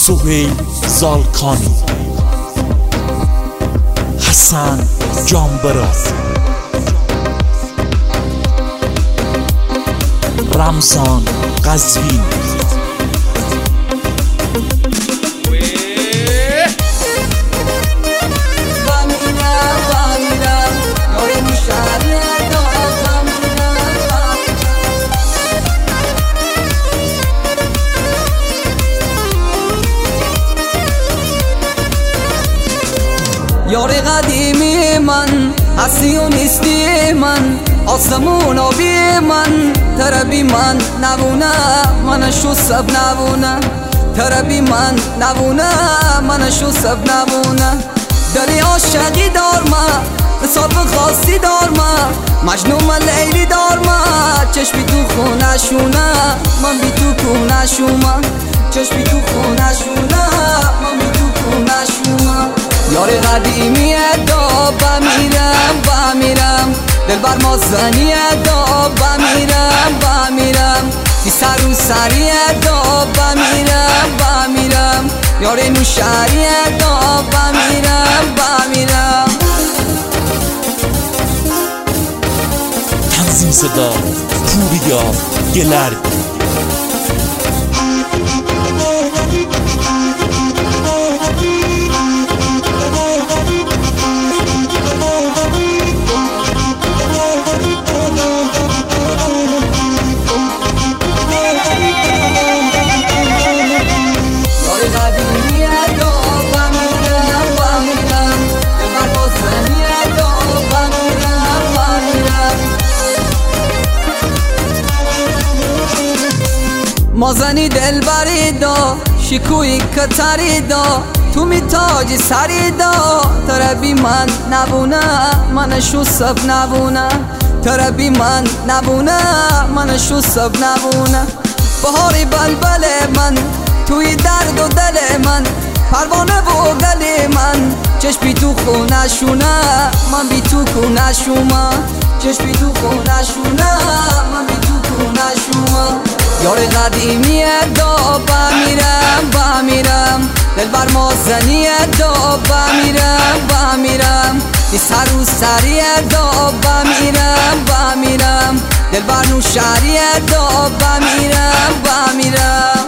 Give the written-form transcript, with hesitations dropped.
سهیل زالکانی، حسن جانبرا، رمضان قزوین. یار قدیمی من، هستی و نیستی من، آسمون آبی من، تربی من نبونه منشو سب نبونه، تربی من نبونه منشو سب نبونه. داری عاشقی دار ما، حساب خاصی دار ما، مجنون من لیلی دار ما، چشمی تو خونه شونه من بی تو کونه شوما، چشمی تو خونه شونه من بی تو کونه شوما. یار قدیمی دا بمیرم بمیرم، دل بر مازنی دا بمیرم بمیرم، بی سر و سری دا بمیرم بمیرم، یار نوشری دا بمیرم بمیرم. تنظیم صدا پوریا گلرگ. مازنی دل بری دا، شکوی کتری دا، تو می تاجی سری دا، تربی من نبونه منشو سب نبونه، تربی من نبونه منشو سب نبونه. بهاری بلبل من، توی درد و دل من، پروانه و گل من، چشمی تو خونه شونه من بی تو کونه شوما، چشمی تو خونه شونه من بی تو کونه شوما. یار قدیمی دا بمیرم بمیرم، دل بر مازنی دا بمیرم بمیرم، بی سر و سری دا بمیرم بمیرم، دل بر نوشری دا بمیرم بمیرم.